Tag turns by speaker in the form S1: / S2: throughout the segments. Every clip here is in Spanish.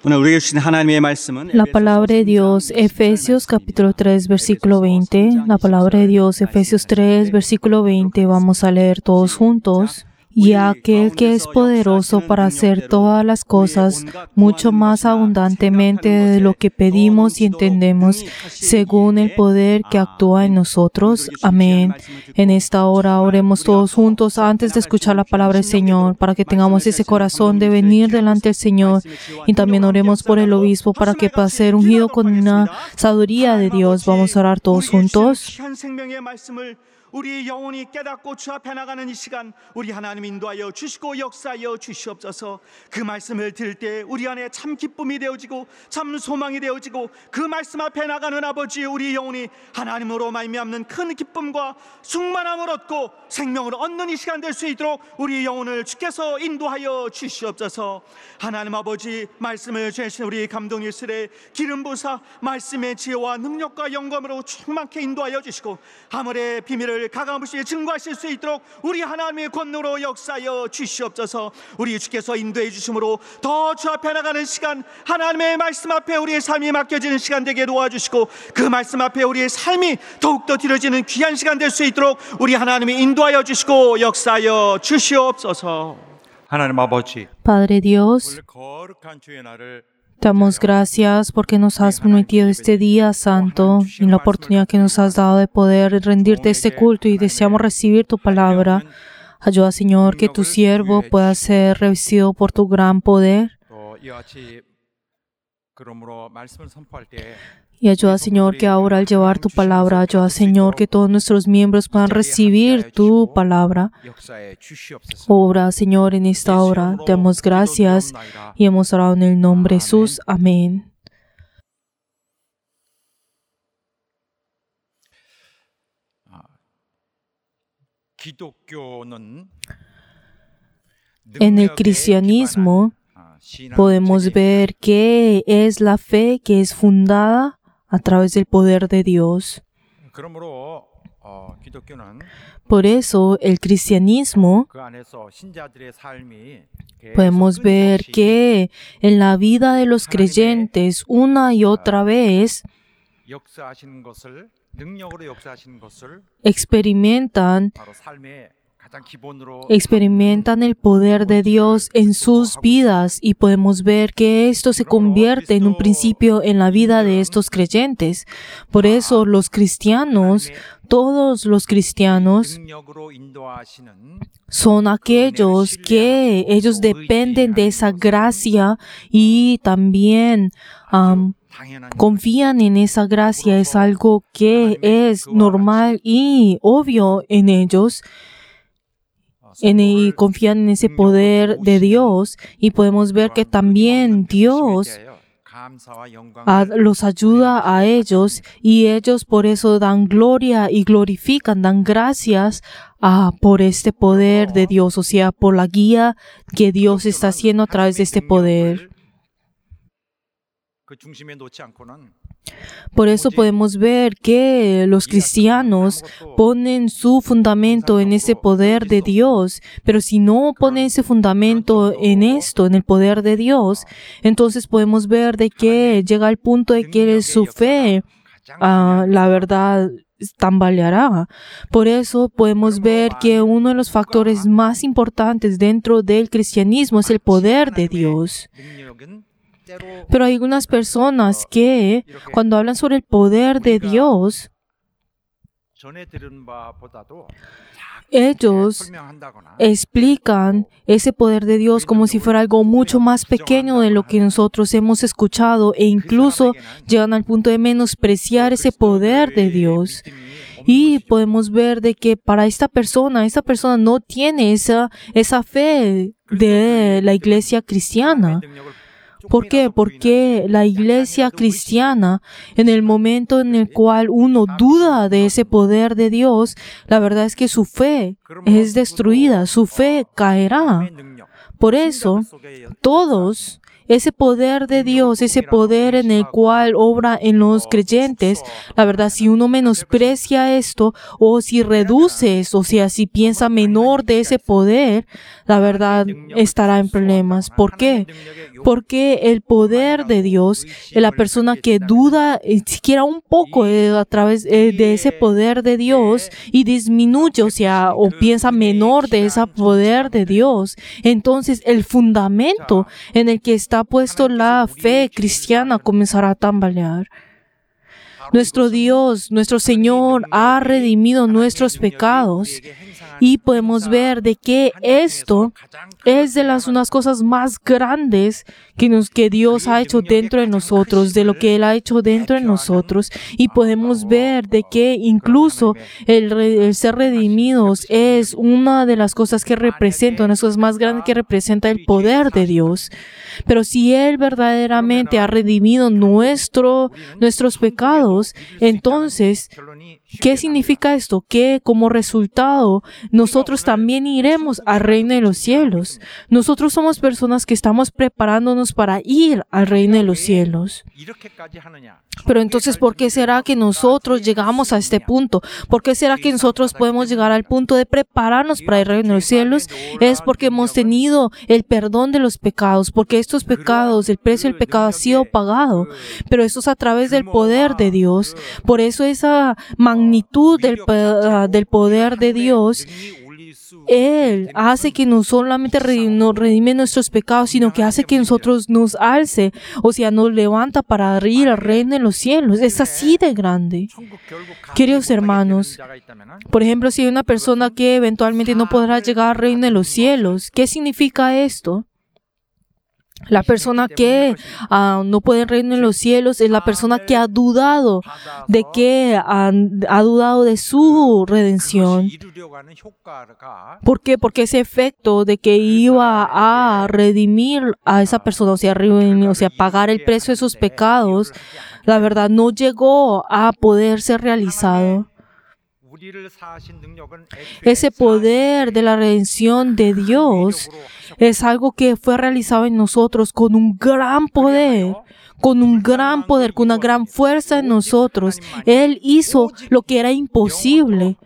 S1: 오늘 우리에게 주신 하나님의 말씀은
S2: La palabra de Dios, Efesios capítulo 3, versículo 20. La palabra de Dios, Efesios 3, versículo 20. Vamos a leer todos juntos. Y aquel que es poderoso para hacer todas las cosas mucho más abundantemente de lo que pedimos y entendemos, según el poder que actúa en nosotros. Amén. En esta hora oremos todos juntos antes de escuchar la palabra del Señor, para que tengamos ese corazón de venir delante del Señor. Y también oremos por el obispo para que pueda ser ungido con una sabiduría de Dios. Vamos a orar todos juntos.
S3: 우리 영혼이 깨닫고 주 앞에 나가는 이 시간 우리 하나님 인도하여 주시고 역사하여 주시옵소서. 그 말씀을 들을 때 우리 안에 참 기쁨이 되어지고 참 소망이 되어지고 그 말씀 앞에 나가는 아버지 우리 영혼이 하나님으로 말미암는 큰 기쁨과 충만함을 얻고 생명을 얻는 이 시간 될 수 있도록 우리 영혼을 주께서 인도하여 주시옵소서. 하나님 아버지 말씀을 주신 우리 감독일들의 기름 부사 말씀의 지혜와 능력과 영감으로 충만케 인도하여 주시고 하늘의 비밀을 가감없이 증거하실 수 있도록 우리 하나님의 권능으로 역사하여 주시옵소서. 우리 주께서 인도해 주심으로 더 주 앞에 나가는 시간 하나님의 말씀 앞에 우리의 삶이 맡겨지는 시간 되게 도와주시고 그 말씀 앞에 우리의 삶이 더욱더 드려지는 귀한 시간 될 수 있도록 우리 하나님이 인도하여 주시고 역사하여 주시옵소서.
S4: 하나님 아버지,
S2: Padre Dios,
S4: 거룩한 주의 날을
S2: damos gracias porque nos has permitido este día santo y la oportunidad que nos has dado de poder rendirte este culto y deseamos recibir tu palabra. Ayuda, Señor, que tu siervo pueda ser revestido por tu gran poder.
S4: 또 이와 같이 그러므로 말씀을 선포할 때
S2: Y ayuda, Señor, que ahora al llevar tu palabra, ayuda, Señor, que todos nuestros miembros puedan recibir tu palabra.
S4: 역사에 주시옵소서.
S2: Obra, Señor, en esta hora. Te damos gracias y hemos orado en el nombre de Jesús. Amén.
S4: 기독교는
S2: En el cristianismo podemos ver que es la fe que es fundada a través del poder de Dios.
S4: 그러므로 기독교는
S2: Por eso, el cristianismo,
S4: 그 안에서 신자들의 삶이
S2: podemos ver que en la vida de los creyentes, una y otra vez,
S4: 역사하시는 것을 능력으로 역사하시는 것을
S2: experimentan
S4: 바로 삶의 가장 기본으로
S2: el poder de Dios en sus vidas y podemos ver que esto se convierte en un principio en la vida de estos creyentes. Por eso los cristianos, todos los cristianos,
S4: 능력으로 인도하시는
S2: son aquellos que ellos dependen de esa gracia y también
S4: 당연한
S2: confían en esa gracia. Es algo que es normal y obvio en ellos. Y confían en ese poder de Dios y podemos ver que también Dios
S4: 감사와 영광을
S2: los ayuda a ellos y ellos por eso dan gloria y glorifican, dan gracias por este poder de Dios, o sea, por la guía que Dios está haciendo a través de este poder.
S4: 그 중심에 놓지 않고는
S2: Por eso podemos ver que los cristianos ponen su fundamento en ese poder de Dios, pero si no ponen ese fundamento en esto, en el poder de Dios, entonces podemos ver de que llega al punto de que su fe, la verdad, tambaleará. Por eso podemos ver que uno de los factores más importantes dentro del cristianismo es el poder de Dios.
S4: 능력은
S2: Pero hay algunas personas que cuando hablan sobre el poder de Dios,
S4: 전에 들은 바보다도
S2: ellos
S4: 설명한다거나
S2: explican ese poder de Dios como si fuera algo mucho más pequeño de lo que nosotros hemos escuchado e incluso llegan al punto de menospreciar ese poder de Dios. Y podemos ver de que para esta persona no tiene esa fe de la iglesia cristiana. ¿Por qué? Porque la iglesia cristiana, en el momento en el cual uno duda de ese poder de Dios, la verdad es que su fe es destruida, su fe caerá. Por eso, todos, ese poder de Dios, ese poder en el cual obra en los creyentes, la verdad, si uno menosprecia esto o si reduce esto, o sea, si piensa menor de ese poder, la verdad estará en problemas. ¿Por qué? Porque el poder de Dios, la persona que duda siquiera un poco a través de ese poder de Dios y disminuye, o sea, o piensa menor de ese poder de Dios, entonces el fundamento en el que está puesto la fe cristiana comenzará a tambalear. Nuestro Dios, nuestro Señor ha redimido nuestros pecados y podemos ver de que esto es de unas cosas más grandes que Dios ha hecho dentro de nosotros, de lo que Él ha hecho dentro de nosotros. Y podemos ver de que incluso el ser redimidos es una de las cosas que representa, una de las cosas más grandes que representa el poder de Dios. Pero si Él verdaderamente ha redimido nuestros pecados, entonces, ¿qué significa esto? Que como resultado, nosotros también iremos al reino de los cielos. Nosotros somos personas que estamos preparándonos para ir al reino de los cielos. Pero entonces, ¿por qué será que nosotros llegamos a este punto? ¿Por qué será que nosotros podemos llegar al punto de prepararnos para el reino de los cielos? Es porque hemos tenido el perdón de los pecados, porque estos pecados, el precio del pecado ha sido pagado, pero eso es a través del poder de Dios. Por eso esa magnitud del poder de Dios, Él hace que no solamente nos redime nuestros pecados, sino que hace que nosotros nos alce, o sea, nos levanta para ir al reino de los cielos. Es así de grande. Queridos hermanos, por ejemplo, si hay una persona que eventualmente no podrá llegar al reino de los cielos, ¿qué significa esto? La persona que no puede entrar en los cielos es la persona que ha dudado ha dudado de su redención. ¿Por qué? Porque ese efecto de que iba a redimir a esa persona, o sea, pagar el precio de sus pecados, la verdad no llegó a poder ser realizado. Ese poder de la redención de Dios es algo que fue realizado en nosotros con un gran poder, con una gran fuerza en nosotros. Él hizo lo que era imposible,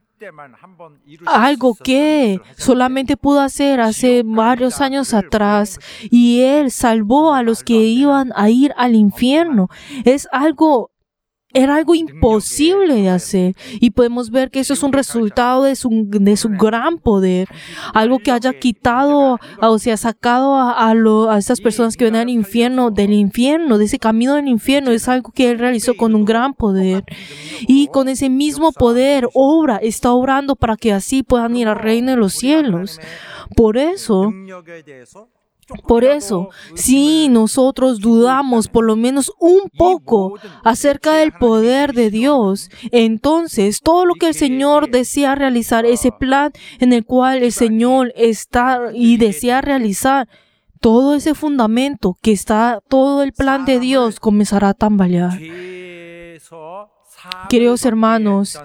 S2: algo que solamente pudo hacer hace varios años atrás, y Él salvó a los que iban a ir al infierno. Era algo imposible de hacer, y podemos ver que eso es un resultado de su gran poder, algo que haya quitado, o sea, sacado a estas personas que vienen al infierno, de ese camino del infierno. Es algo que Él realizó con un gran poder, y con ese mismo poder está obrando para que así puedan ir al reino de los cielos. Por eso, si nosotros dudamos por lo menos un poco acerca del poder de Dios, entonces todo lo que el Señor desea realizar, ese plan en el cual el Señor está y desea realizar, todo ese fundamento que está, todo el plan de Dios comenzará a tambalear. Queridos hermanos,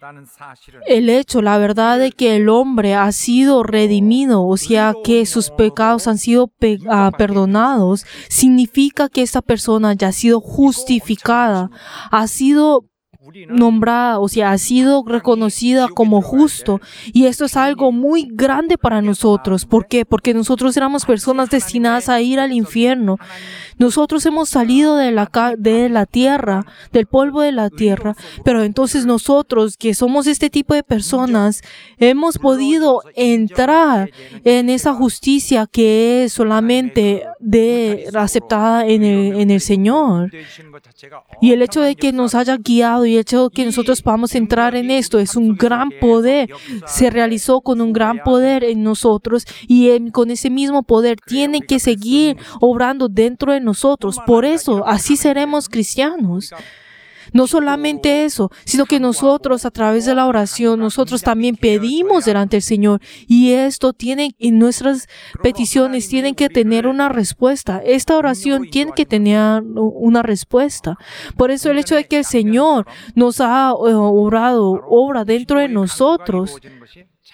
S2: la verdad de que el hombre ha sido redimido, o sea, que sus pecados han sido perdonados, significa que esta persona ya ha sido justificada, ha sido nombrada, o sea, ha sido reconocida como justo, y esto es algo muy grande para nosotros. ¿Por qué? Porque nosotros éramos personas destinadas a ir al infierno. Nosotros hemos salido de la tierra, del polvo de la tierra, pero entonces nosotros, que somos este tipo de personas, hemos podido entrar en esa justicia que es solamente aceptada en el Señor. Y el hecho de que nos haya guiado y el hecho de que nosotros podamos entrar en esto es un gran poder. Se realizó con un gran poder en nosotros, y con ese mismo poder tiene que seguir obrando dentro de nosotros. Por eso, así seremos cristianos. No solamente eso, sino que nosotros, a través de la oración, nosotros también pedimos delante del Señor, y nuestras peticiones tienen que tener una respuesta. Esta oración tiene que tener una respuesta. Por eso el hecho de que el Señor nos ha obra dentro de nosotros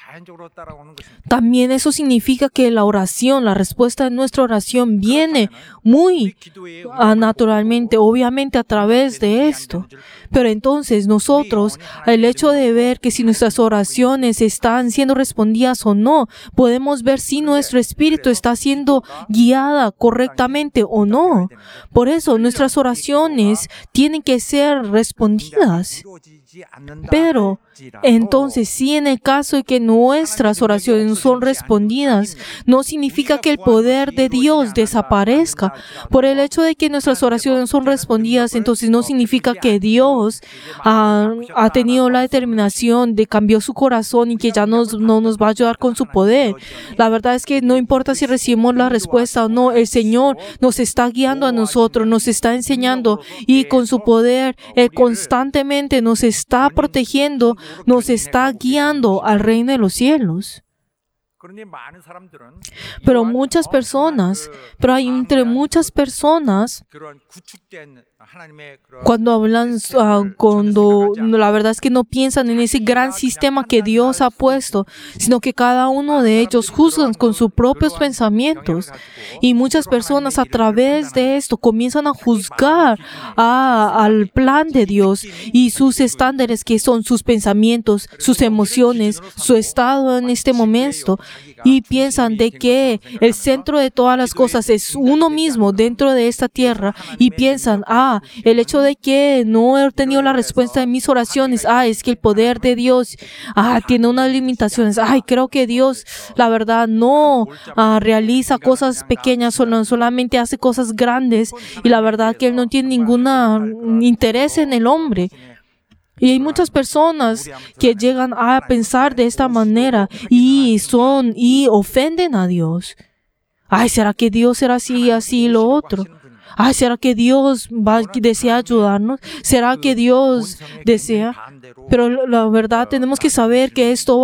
S4: 자연적으로 따라오는 것입니다.
S2: También eso significa que la oración, la respuesta de nuestra oración viene muy naturalmente, obviamente a través de esto. Pero entonces nosotros, el hecho de ver que si nuestras oraciones están siendo respondidas o no, podemos ver si nuestro espíritu está siendo guiada correctamente o no. Por eso nuestras oraciones tienen que ser respondidas. Pero entonces, si en el caso de que nuestras oraciones no son respondidas, no significa que el poder de Dios desaparezca. Por el hecho de que nuestras oraciones no son respondidas, entonces no significa que Dios ha tenido la determinación de cambiar su corazón y que ya no nos va a ayudar con su poder. La verdad es que no importa si recibimos la respuesta o no, el Señor nos está guiando a nosotros, nos está enseñando y con su poder, Él constantemente nos está protegiendo, nos está guiando al reino de los cielos. Pero hay entre muchas personas, cuando la verdad es que no piensan en ese gran sistema que Dios ha puesto, sino que cada uno de ellos juzgan con sus propios pensamientos. Y muchas personas a través de esto comienzan a juzgar al plan de Dios y sus estándares, que son sus pensamientos, sus emociones, su estado en este momento. Y piensan de que el centro de todas las cosas es uno mismo dentro de esta tierra. Y piensan, el hecho de que no he tenido la respuesta de mis oraciones, es que el poder de Dios tiene unas limitaciones. Creo que Dios, la verdad, no realiza cosas pequeñas, solamente hace cosas grandes. Y la verdad que Él no tiene ningún interés en el hombre. Y hay muchas personas que llegan a pensar de esta manera y ofenden a Dios. ¿Será que Dios será así, así, lo otro? ¿Será que Dios desea ayudarnos? ¿Será que Dios desea? Pero la verdad tenemos que saber que esto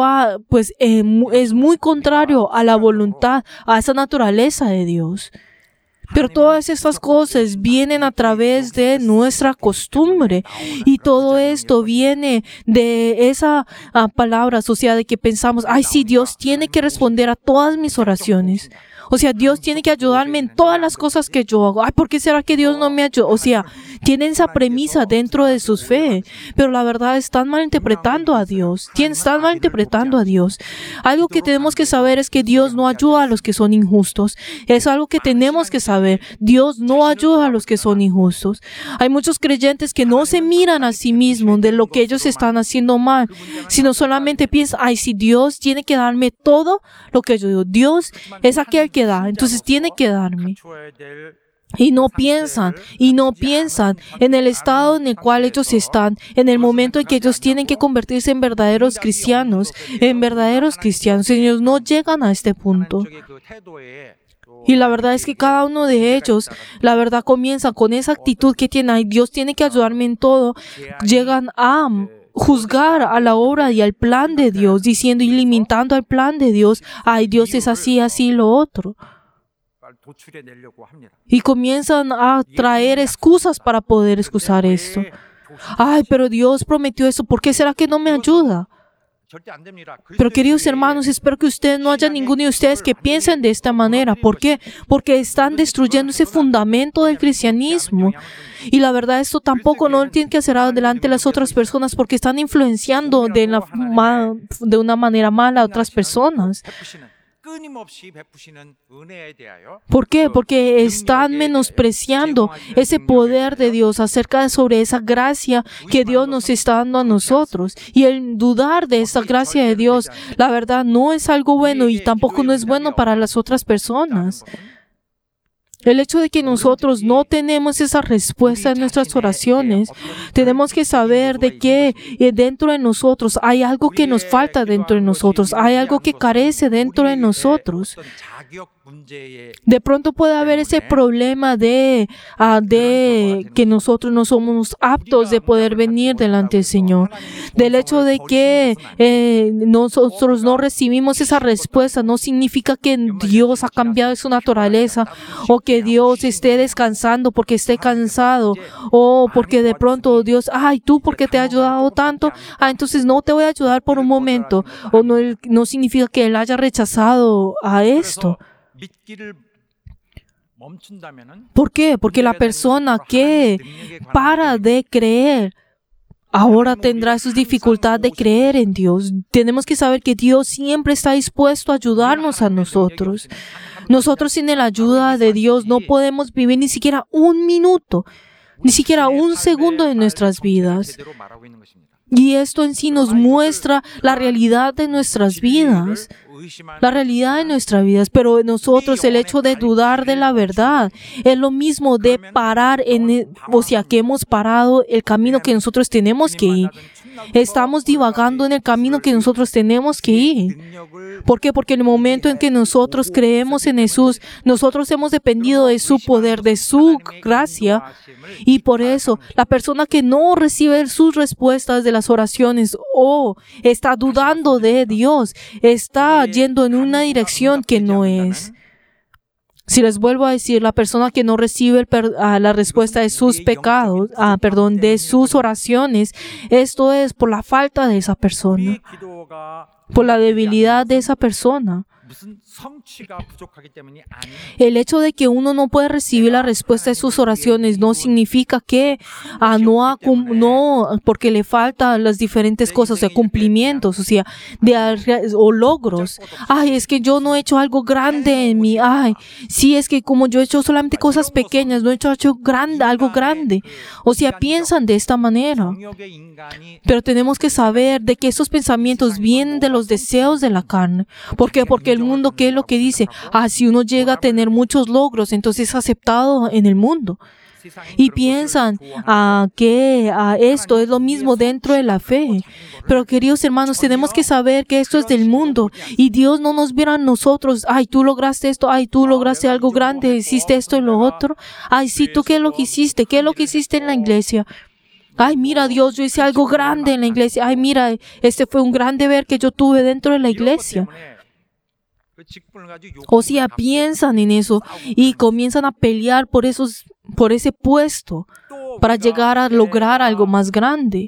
S2: es muy contrario a la voluntad, a esa naturaleza de Dios. Pero todas estas cosas vienen a través de nuestra costumbre y todo esto viene de esa palabra asociada de que pensamos, sí, Dios tiene que responder a todas mis oraciones. O sea, Dios tiene que ayudarme en todas las cosas que yo hago. ¿Por qué será que Dios no me ayuda? O sea, tienen esa premisa dentro de sus fe, pero la verdad están malinterpretando a Dios. Están malinterpretando a Dios. Algo que tenemos que saber es que Dios no ayuda a los que son injustos. Es algo que tenemos que saber. Dios no ayuda a los que son injustos. Hay muchos creyentes que no se miran a sí mismos de lo que ellos están haciendo mal, sino solamente piensan, si Dios tiene que darme todo lo que yo digo. Dios es aquel que da, entonces tiene que darme. Y no piensan en el estado en el cual ellos están, en el momento en que ellos tienen que convertirse en verdaderos cristianos. Ellos no llegan a este punto. Y la verdad es que cada uno de ellos, la verdad, comienza con esa actitud que tiene, Dios tiene que ayudarme en todo. Llegan a juzgar a la obra y al plan de Dios, diciendo y limitando al plan de Dios. Dios es así, así, lo otro. Y comienzan a traer excusas para poder excusar esto. Pero Dios prometió eso, ¿por qué será que no me ayuda? Pero queridos hermanos, espero que ustedes no haya ninguno de ustedes que piensen de esta manera. ¿Por qué? Porque están destruyendo ese fundamento del cristianismo. Y la verdad, esto tampoco no lo tienen que hacer delante de las otras personas porque están influenciando de una manera mala a otras personas. ¿Por qué? Porque están menospreciando ese poder de Dios sobre esa gracia que Dios nos está dando a nosotros. Y el dudar de esa gracia de Dios, la verdad, no es algo bueno y tampoco no es bueno para las otras personas. El hecho de que nosotros no tenemos esa respuesta en nuestras oraciones, tenemos que saber de que dentro de nosotros hay algo que nos falta dentro de nosotros, hay algo que carece dentro de nosotros. De pronto puede haber ese problema de que nosotros no somos aptos de poder venir delante del Señor. Del hecho de que nosotros no recibimos esa respuesta, no significa que Dios ha cambiado su naturaleza o que Dios esté descansando porque esté cansado o porque de pronto Dios, ay, ¿tú por qué te ha ayudado tanto? Entonces no te voy a ayudar por un momento. O no significa que Él haya rechazado a esto. ¿Por qué? Porque la persona que para de creer ahora tendrá sus dificultades de creer en Dios. Tenemos que saber que Dios siempre está dispuesto a ayudarnos a nosotros. Nosotros sin la ayuda de Dios no podemos vivir ni siquiera un minuto, ni siquiera un segundo de nuestras vidas. Y esto en sí nos muestra la realidad de nuestras vidas. La realidad de nuestras vidas, pero en nosotros el hecho de dudar de la verdad es lo mismo de parar que hemos parado el camino que nosotros tenemos que ir. Estamos divagando en el camino que nosotros tenemos que ir. ¿Por qué? Porque en el momento en que nosotros creemos en Jesús, nosotros hemos dependido de su poder, de su gracia. Y por eso, la persona que no recibe sus respuestas de las oraciones o está dudando de Dios, está yendo en una dirección que no es. Si les vuelvo a decir, la persona que no recibe la respuesta de sus pecados, de sus oraciones, esto es por la falta de esa persona, por la debilidad de esa persona. El hecho de que uno no puede recibir la respuesta de sus oraciones no significa que no, porque le faltan las diferentes cosas, o sea, cumplimientos, o logros. Ay, es que yo no he hecho algo grande en mí. Ay, sí, es que como yo he hecho solamente cosas pequeñas, no he hecho algo grande. O sea, piensan de esta manera. Pero tenemos que saber de que esos pensamientos vienen de los deseos de la carne. ¿Por qué? Porque el mundo, ¿qué es lo que dice? Si uno llega a tener muchos logros, entonces es aceptado en el mundo. Y piensan que esto es lo mismo dentro de la fe. Pero queridos hermanos, tenemos que saber que esto es del mundo y Dios no nos mira a nosotros. Ay, tú lograste esto. Ay, tú lograste algo grande. Hiciste esto y lo otro. Ay, sí, ¿tú qué es lo que hiciste? ¿Qué es lo que hiciste en la iglesia? Ay, mira, Dios, yo hice algo grande en la iglesia. Ay, mira, este fue un gran deber que yo tuve dentro de la iglesia. O sea, piensan en eso y comienzan a pelear por ese puesto para llegar a lograr algo más grande.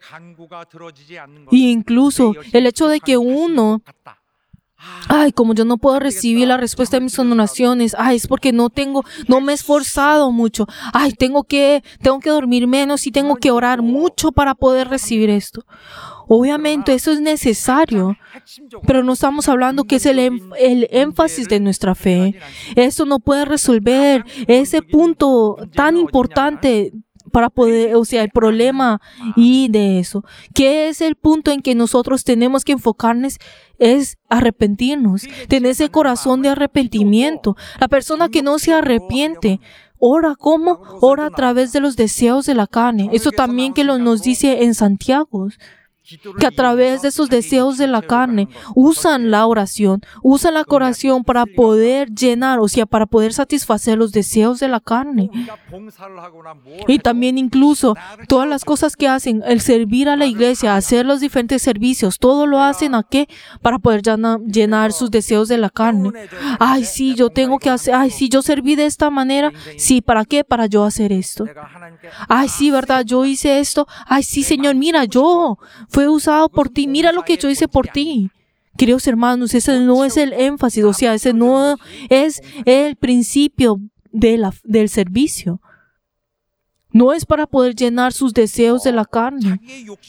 S2: Y incluso el hecho de que uno, como yo no puedo recibir la respuesta de mis oraciones, es porque no me he esforzado mucho. Tengo que dormir menos y tengo que orar mucho para poder recibir esto. Obviamente eso es necesario, pero no estamos hablando que es el énfasis de nuestra fe. Esto no puede resolver ese punto tan importante para poder, el problema y de eso. ¿Qué es el punto en que nosotros tenemos que enfocarnos? Es arrepentirnos, tener ese corazón de arrepentimiento. La persona que no se arrepiente, ora ¿cómo? Ora a través de los deseos de la carne. Eso también que nos dice en Santiago, que a través de esos deseos de la carne usan la oración para poder llenar, para poder satisfacer los deseos de la carne. Y también incluso todas las cosas que hacen, el servir a la iglesia, hacer los diferentes servicios, todo lo hacen ¿a qué? Para poder llenar sus deseos de la carne. Ay, sí, yo tengo que hacer, sí, yo serví de esta manera, sí, ¿para qué? Para yo hacer esto. Ay, sí, ¿verdad? Yo hice esto. Ay, sí, Señor, mira, fue usado por ti. Mira lo que yo hice por ti. Queridos hermanos, ese no es el énfasis, ese no es el principio del servicio. No es para poder llenar sus deseos de la carne.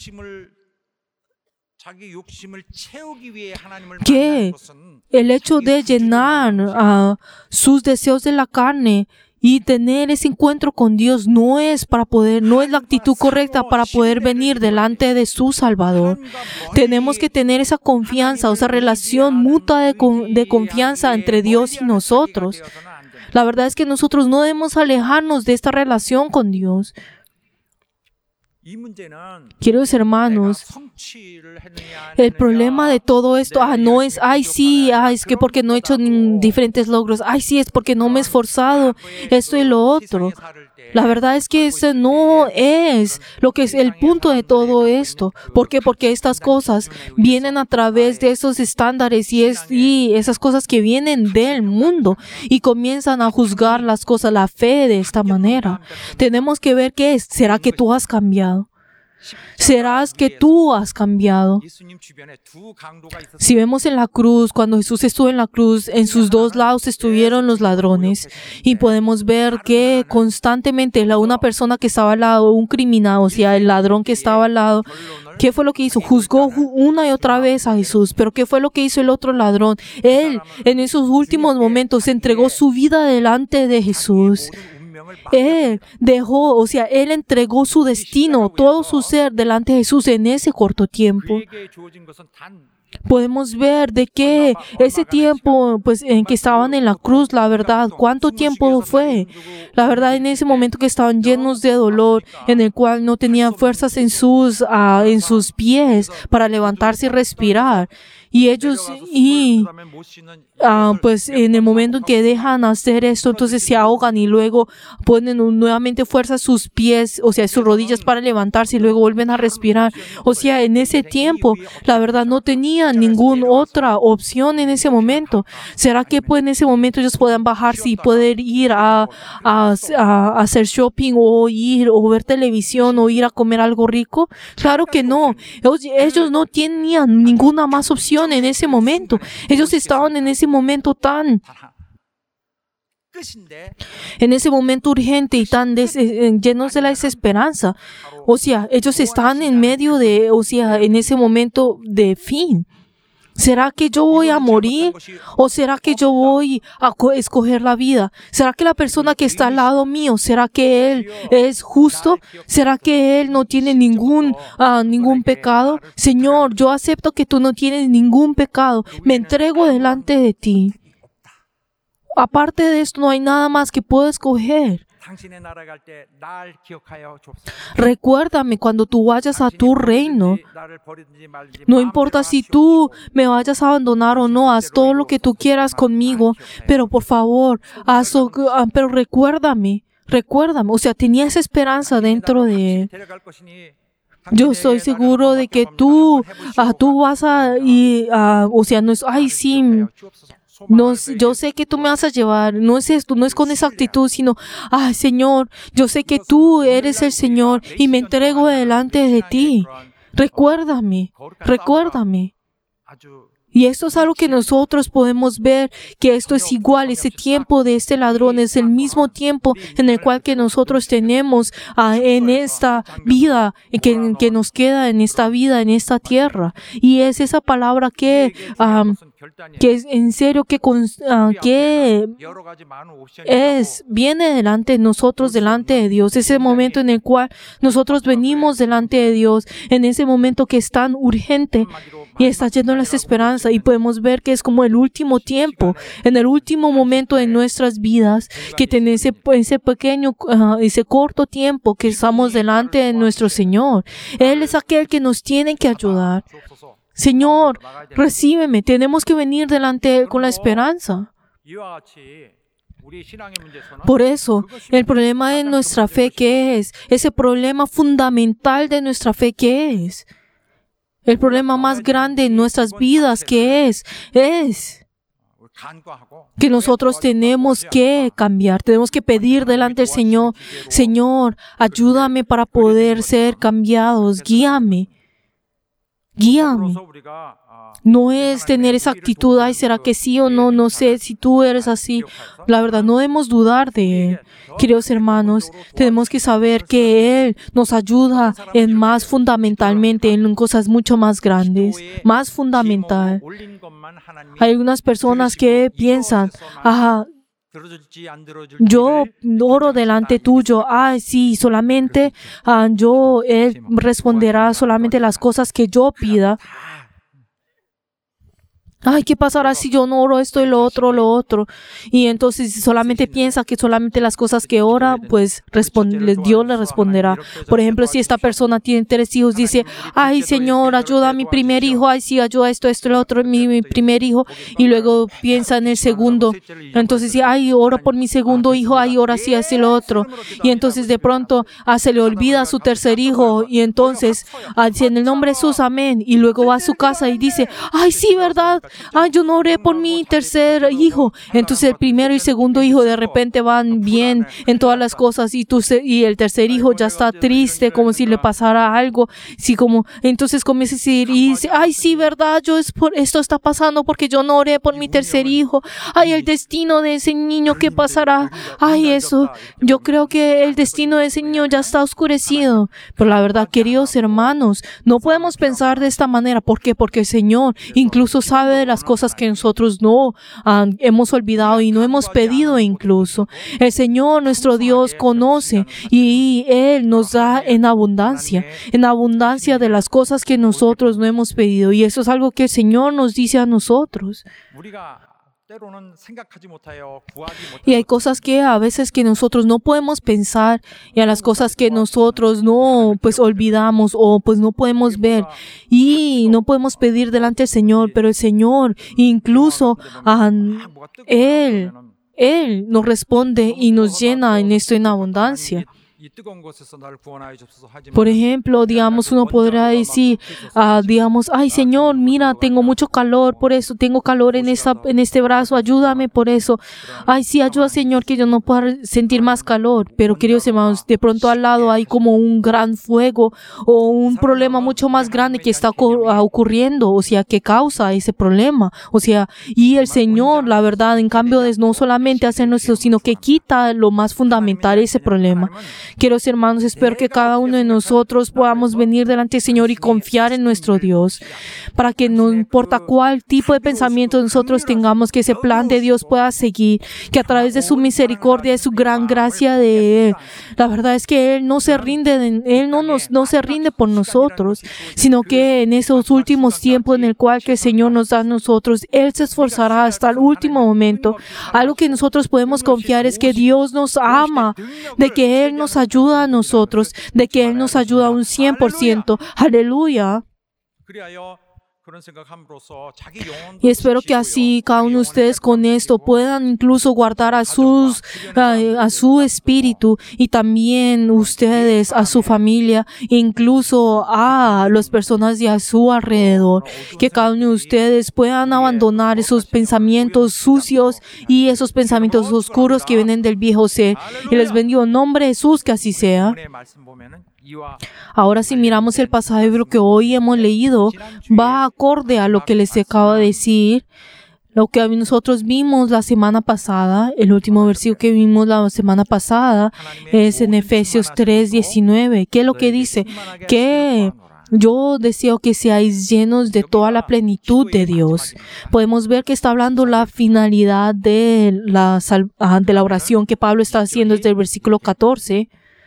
S2: Que el hecho de llenar sus deseos de la carne y tener ese encuentro con Dios no es la actitud correcta para poder venir delante de su Salvador. Tenemos que tener esa confianza, esa relación mutua de confianza entre Dios y nosotros. La verdad es que nosotros no debemos alejarnos de esta relación con Dios.
S4: 이 문제는
S2: Queridos hermanos, el problema de todo esto, no es, sí, es que porque no he hecho diferentes logros, sí, es porque no me he esforzado, esto y lo otro. La verdad es que ese no es lo que es el punto de todo esto. ¿Por qué? Porque estas cosas vienen a través de esos estándares y esas cosas que vienen del mundo y comienzan a juzgar las cosas, la fe de esta manera. Tenemos que ver qué es. ¿Será que tú has cambiado? ¿Serás que tú has cambiado? Si vemos en la cruz, cuando Jesús estuvo en la cruz, en sus dos lados estuvieron los ladrones y podemos ver que constantemente una persona que estaba al lado, un criminal, o sea, el ladrón que estaba al lado, ¿qué fue lo que hizo? Juzgó una y otra vez a Jesús. Pero ¿qué fue lo que hizo el otro ladrón? Él, en esos últimos momentos, entregó su vida delante de Jesús. Él él entregó su destino, todo su ser delante de Jesús en ese corto tiempo. Podemos ver de que ese tiempo en que estaban en la cruz, la verdad, ¿cuánto tiempo fue? La verdad, en ese momento que estaban llenos de dolor, en el cual no tenían fuerzas en sus pies para levantarse y respirar. Y ellos, en el momento en que dejan hacer esto, entonces se ahogan y luego ponen nuevamente fuerza a sus pies, o sea, sus rodillas para levantarse y luego vuelven a respirar. O sea, en ese tiempo, la verdad, no tenían ninguna otra opción en ese momento. ¿Será que en ese momento ellos puedan bajarse y poder ir a hacer shopping o ver televisión o ir a comer algo rico? Claro que no. Ellos no tenían ninguna más opción en ese momento. Ellos estaban en ese momento urgente y tan llenos de la desesperanza. O sea, ellos están en medio en ese momento de fin. ¿Será que yo voy a morir o será que yo voy a escoger la vida? ¿Será que la persona que está al lado mío, será que él es justo? ¿Será que él no tiene ningún pecado? Señor, yo acepto que tú no tienes ningún pecado. Me entrego delante de ti. Aparte de esto, no hay nada más que puedo escoger. Recuérdame cuando tú vayas a tu reino. No importa si tú me vayas a abandonar o no, haz todo lo que tú quieras conmigo, pero por favor, hazlo, pero recuérdame. O sea, tenía esa esperanza dentro de él. Yo estoy seguro de que tú vas a ir, o sea, no es, sí. No, yo sé que tú me vas a llevar, no es esto, no es con esa actitud, sino, Señor, yo sé que tú eres el Señor y me entrego delante de ti. Recuérdame. Y esto es algo que nosotros podemos ver, que esto es igual, ese tiempo de este ladrón es el mismo tiempo en el cual que nosotros tenemos en esta vida, que nos queda en esta vida, en esta tierra. Y es esa palabra que es en serio, que viene delante de nosotros, delante de Dios. Ese momento en el cual nosotros venimos delante de Dios, en ese momento que es tan urgente y está lleno de la esperanza, y podemos ver que es como el último tiempo, en el último momento de nuestras vidas, que en ese pequeño, ese corto tiempo que estamos delante de nuestro Señor. Él es aquel que nos tiene que ayudar. Señor, recíbeme. Tenemos que venir delante de Él con la esperanza. Por eso, el problema de nuestra fe, ¿qué es? Ese problema fundamental de nuestra fe, ¿qué es? El problema más grande en nuestras vidas, ¿qué es? Es que nosotros tenemos que cambiar, tenemos que pedir delante del Señor, Señor, ayúdame para poder ser cambiados, guíame. No es tener esa actitud, ¿será que sí o no? No sé si tú eres así. La verdad, no debemos dudar de Él. Queridos hermanos, tenemos que saber que Él nos ayuda más fundamentalmente en cosas mucho más grandes, más fundamental. Hay algunas personas que piensan, yo oro delante tuyo, sí, solamente Él responderá solamente las cosas que yo pida. ay, ¿qué pasará si yo no oro esto y lo otro, lo otro? Y entonces si solamente piensa que solamente las cosas que ora, pues Dios le responderá. Por ejemplo, si esta persona tiene 3 hijos, dice, ay, Señor, ayuda a mi primer hijo, ay, sí, ayuda a esto, lo otro, mi primer hijo, y luego piensa en el segundo. Entonces, sí, ay, oro por mi segundo hijo, ay, ora sí, así, lo otro. Y entonces de pronto se le olvida a su tercer hijo, y entonces dice en el nombre de Jesús, amén. Y luego va a su casa y dice, ay, sí, ¿verdad? Ay, yo no oré por mi tercer hijo. Entonces el primero y segundo hijo de repente van bien en todas las cosas y el tercer hijo ya está triste, como si le pasara algo. Sí, entonces comienza a decir y dice, ay, sí, ¿verdad? Esto está pasando porque yo no oré por mi tercer hijo. Ay, el destino de ese niño, ¿qué pasará? Ay, eso. Yo creo que el destino de ese niño ya está oscurecido. Pero la verdad, queridos hermanos, no podemos pensar de esta manera. ¿Por qué? Porque el Señor incluso sabe de las cosas que nosotros no hemos olvidado y no hemos pedido incluso. El Señor, nuestro Dios, conoce y Él nos da en abundancia de las cosas que nosotros no hemos pedido. Y eso es algo que el Señor nos dice a nosotros. Y hay cosas que a veces que nosotros no podemos pensar y a las cosas que nosotros no pues olvidamos o pues no podemos ver y no podemos pedir delante del Señor, pero el Señor incluso Él nos responde y nos llena en esto en abundancia. Por ejemplo, digamos, uno podrá decir, digamos, ay, Señor, mira, tengo mucho calor, por eso tengo calor en este brazo, ayúdame por eso. Ay, sí, ayuda, Señor, que yo no pueda sentir más calor. Pero, queridos hermanos, de pronto al lado hay como un gran fuego o un problema mucho más grande que está ocurriendo, o sea, que causa ese problema. O sea, y el Señor, la verdad, en cambio, es no solamente hacernos eso, sino que quita lo más fundamental, ese problema. Queridos hermanos, espero que cada uno de nosotros podamos venir delante del Señor y confiar en nuestro Dios, para que no importa cuál tipo de pensamiento nosotros tengamos, que ese plan de Dios pueda seguir, que a través de su misericordia, de su gran gracia de Él, la verdad es que Él no se rinde, no se rinde por nosotros, sino que en esos últimos tiempos en el cual que el Señor nos da a nosotros, Él se esforzará hasta el último momento. Algo que nosotros podemos confiar es que Dios nos ama, de que Él nos ayuda a nosotros, de que Él nos ayuda un 100%. Aleluya. Y espero que así cada uno de ustedes con esto puedan incluso guardar a su espíritu y también ustedes a su familia, incluso a las personas de a su alrededor, que cada uno de ustedes puedan abandonar esos pensamientos sucios y esos pensamientos oscuros que vienen del viejo ser. Y les bendigo en nombre de Jesús, que así sea. Ahora, si miramos el pasaje que hoy hemos leído, va acorde a lo que les acabo de decir, lo que nosotros vimos la semana pasada. El último versículo que vimos la semana pasada es en Efesios 3:19. ¿Qué es lo que dice? Que yo deseo que seáis llenos de toda la plenitud de Dios. Podemos ver que está hablando la finalidad de la oración que Pablo está haciendo desde el versículo 14.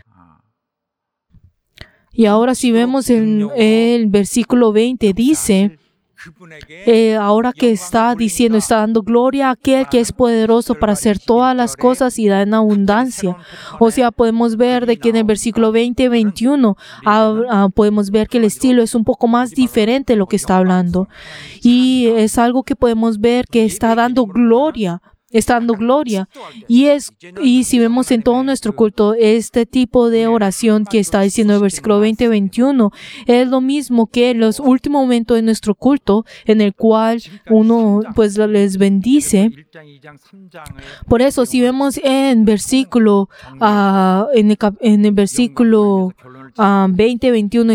S2: Y ahora si vemos en el versículo 20, dice, ahora que está diciendo, está dando gloria a aquel que es poderoso para hacer todas las cosas y da en abundancia. O sea, podemos ver de que en el versículo 20 y 21, podemos ver que el estilo es un poco más diferente de lo que está hablando. Y es algo que podemos ver que está dando gloria. Está dando gloria. Y si vemos en todo nuestro culto, este tipo de oración que está diciendo el versículo 20-21, es lo mismo que en los últimos momentos de nuestro culto, en el cual uno pues les bendice. Por eso, si vemos en versículo, en el versículo 20-21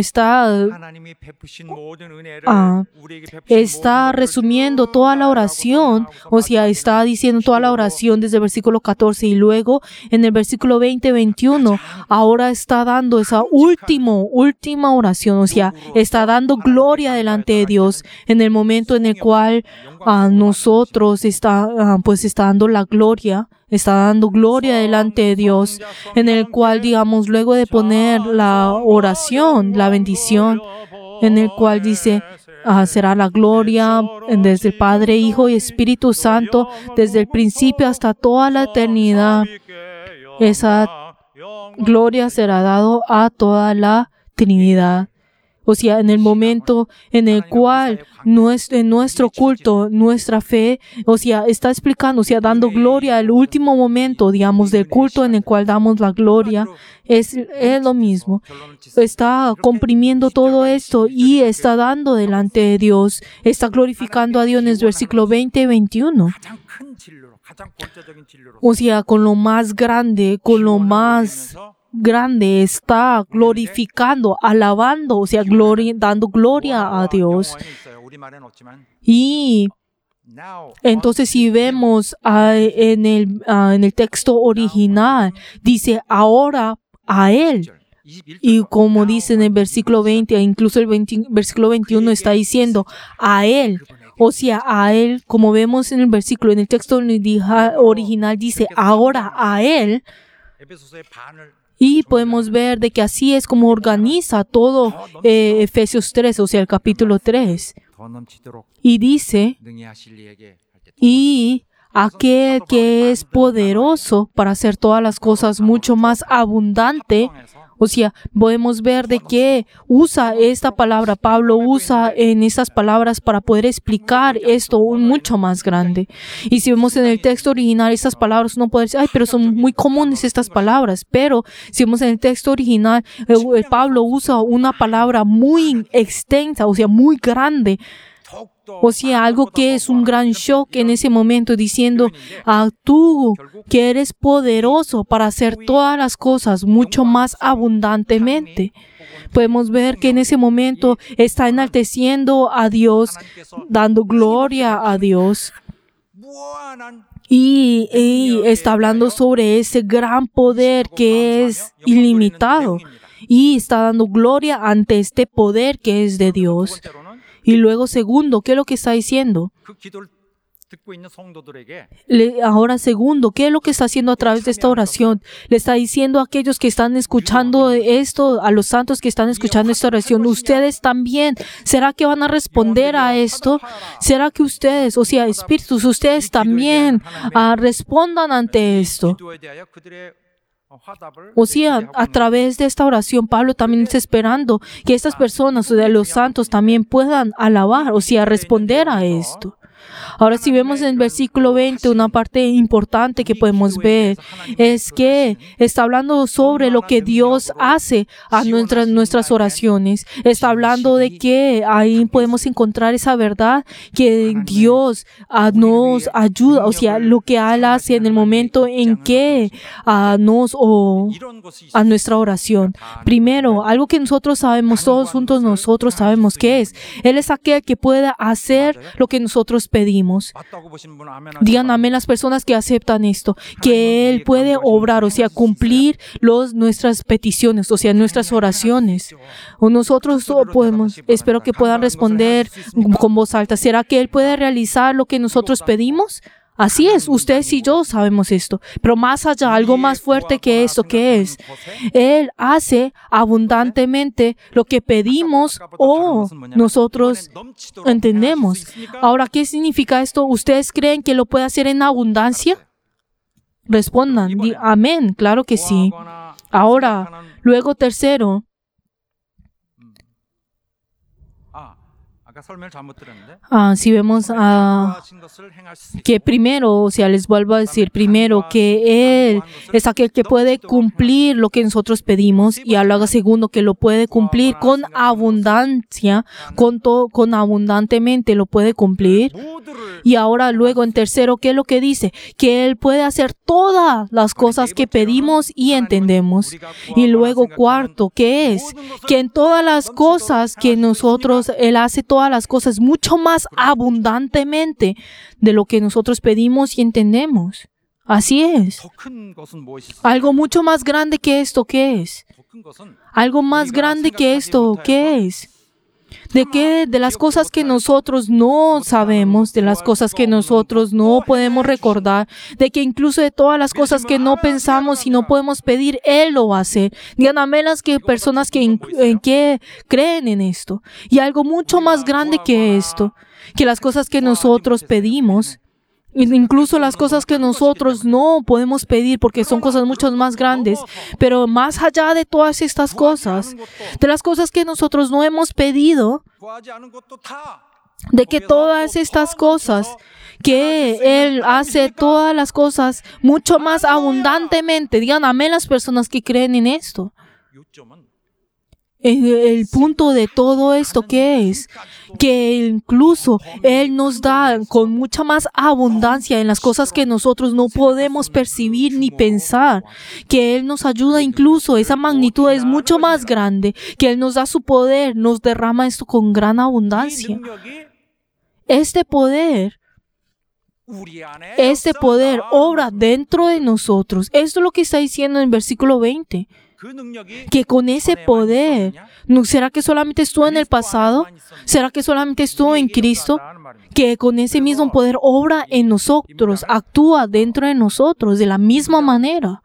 S2: está resumiendo toda la oración, o sea, está diciendo toda la oración desde el versículo 14 y luego en el versículo 20-21 ahora está dando esa última oración, o sea, está dando gloria delante de Dios en el momento en el cual nosotros está dando la gloria. Está dando gloria delante de Dios, en el cual, digamos, luego de poner la oración, la bendición, en el cual dice, será la gloria desde el Padre, Hijo y Espíritu Santo, desde el principio hasta toda la eternidad. Esa gloria será dado a toda la Trinidad. O sea, en el momento en el cual en nuestro culto, nuestra fe, o sea, está explicando, o sea, dando gloria al último momento, digamos, del culto en el cual damos la gloria, es lo mismo. Está comprimiendo todo esto y está dando delante de Dios, está glorificando a Dios en el versículo 20 y 21. O sea, con lo más grande, está glorificando, alabando, o sea, dando gloria a Dios. Y entonces si vemos en el texto original, dice ahora a Él. Y como dice en el versículo 20, incluso el versículo 21 está diciendo a Él. O sea, a Él, como vemos en el versículo, en el texto original dice ahora a Él. Y podemos ver de que así es como organiza todo Efesios 3, o sea, el capítulo 3. Y dice, y aquel que es poderoso para hacer todas las cosas mucho más abundante. O sea, podemos ver de que usa esta palabra, Pablo usa en estas palabras para poder explicar esto mucho más grande. Y si vemos en el texto original estas palabras, uno puede decir, pero son muy comunes estas palabras. Pero si vemos en el texto original, Pablo usa una palabra muy extensa, o sea, muy grande. O sea, algo que es un gran shock en ese momento, diciendo, tú que eres poderoso para hacer todas las cosas mucho más abundantemente. Podemos ver que en ese momento está enalteciendo a Dios, dando gloria a Dios. Y está hablando sobre ese gran poder que es ilimitado. Y está dando gloria ante este poder que es de Dios. Y luego, segundo, ¿qué es lo que está diciendo? Ahora, segundo, ¿qué es lo que está haciendo a través de esta oración? Le está diciendo a aquellos que están escuchando esto, a los santos que están escuchando esta oración, ustedes también, ¿será que van a responder a esto? ¿Será que ustedes, o sea, espíritus, ustedes también respondan ante esto? O sea, a través de esta oración, Pablo también está esperando que estas personas, o sea, los santos, también puedan alabar, o sea, responder a esto. Ahora, si vemos en el versículo 20, una parte importante que podemos ver es que está hablando sobre lo que Dios hace a nuestras oraciones. Está hablando de que ahí podemos encontrar esa verdad que Dios nos ayuda, o sea, lo que Él hace en el momento en que a nuestra oración. Primero, algo que nosotros sabemos, todos juntos nosotros sabemos que es. Él es aquel que puede hacer lo que nosotros pedimos. Digan amén las personas que aceptan esto, que Él puede obrar, o sea, cumplir nuestras peticiones, o sea, nuestras oraciones. O nosotros podemos, espero que puedan responder con voz alta. ¿Será que Él puede realizar lo que nosotros pedimos? Así es, ustedes y yo sabemos esto, pero más allá, algo más fuerte que esto, ¿qué es? Él hace abundantemente lo que pedimos o nosotros entendemos. Ahora, ¿qué significa esto? ¿Ustedes creen que lo puede hacer en abundancia? Respondan, amén, claro que sí. Ahora, luego tercero, si vemos que primero, o sea, les vuelvo a decir primero que Él es aquel que puede cumplir lo que nosotros pedimos, y luego segundo que lo puede cumplir con abundancia, con abundantemente lo puede cumplir. Y ahora luego en tercero, ¿qué es lo que dice? Que Él puede hacer todas las cosas que pedimos y entendemos. Y luego cuarto, ¿qué es? Que en todas las cosas que nosotros, Él hace todas las cosas mucho más abundantemente de lo que nosotros pedimos y entendemos. Así es. Algo mucho más grande que esto, ¿qué es? Algo más grande que esto, ¿qué es? de las cosas que nosotros no sabemos, de las cosas que nosotros no podemos recordar, de que incluso de todas las cosas que no pensamos y no podemos pedir, Él lo va a hacer. Digan amén las personas que creen en esto. Y algo mucho más grande que esto, que las cosas que nosotros pedimos, incluso las cosas que nosotros no podemos pedir porque son cosas mucho más grandes, pero más allá de todas estas cosas, de las cosas que nosotros no hemos pedido, de que todas estas cosas, que Él hace todas las cosas mucho más abundantemente. Digan amén las personas que creen en esto. El punto de todo esto, ¿qué es? Que incluso Él nos da con mucha más abundancia en las cosas que nosotros no podemos percibir ni pensar. Que Él nos ayuda incluso, esa magnitud es mucho más grande. Que Él nos da su poder, nos derrama esto con gran abundancia. Este poder obra dentro de nosotros. Esto es lo que está diciendo en el versículo 20. Que con ese poder, ¿será que solamente estuvo en el pasado? ¿Será que solamente estuvo en Cristo? Que con ese mismo poder obra en nosotros, actúa dentro de nosotros de la misma manera.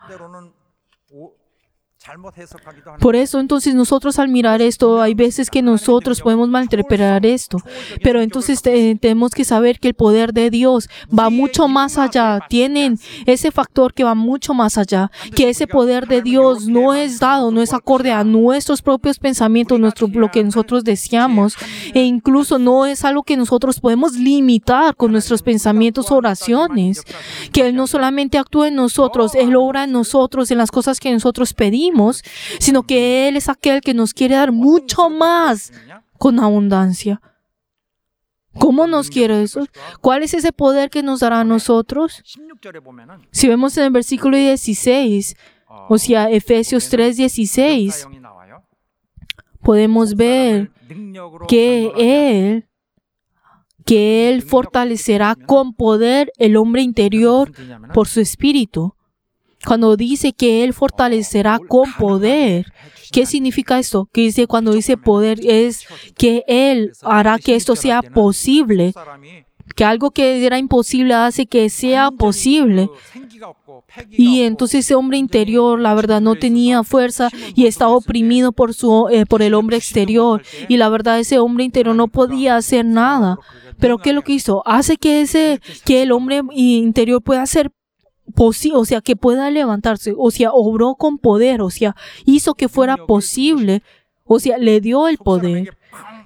S2: Por eso, entonces, nosotros al mirar esto, hay veces que nosotros podemos malinterpretar esto, pero entonces tenemos que saber que el poder de Dios va mucho más allá, tienen ese factor que va mucho más allá, que ese poder de Dios no es dado, no es acorde a nuestros propios pensamientos, lo que nosotros deseamos, e incluso no es algo que nosotros podemos limitar con nuestros pensamientos o oraciones, que Él no solamente actúa en nosotros, Él obra en nosotros, en las cosas que nosotros pedimos, sino que Él es aquel que nos quiere dar mucho más con abundancia. ¿Cómo nos quiere eso? ¿Cuál es ese poder que nos dará a nosotros? Si vemos en el versículo 16, o sea, Efesios 3:16, podemos ver que Él fortalecerá con poder el hombre interior por su espíritu. Cuando dice que Él fortalecerá con poder, ¿qué significa esto? Que dice cuando dice poder es que Él hará que esto sea posible. Que algo que era imposible hace que sea posible. Y entonces ese hombre interior, la verdad, no tenía fuerza y estaba oprimido por el hombre exterior. Y la verdad, ese hombre interior no podía hacer nada. Pero ¿qué es lo que hizo? Hace que el hombre interior pueda ser posible, o sea, que pueda levantarse, o sea, obró con poder, o sea, hizo que fuera posible, o sea, le dio el poder.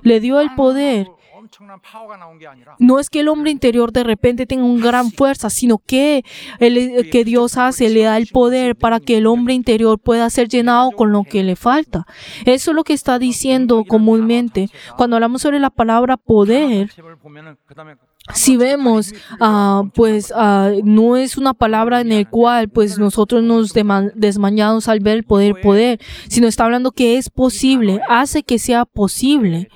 S2: No es que el hombre interior de repente tenga una gran fuerza, sino que Dios le da el poder para que el hombre interior pueda ser llenado con lo que le falta. Eso es lo que está diciendo comúnmente. Cuando hablamos sobre la palabra poder, si vemos, no es una palabra en el cual pues nosotros nos desmayamos al ver el poder, sino está hablando que es posible, hace que sea posible.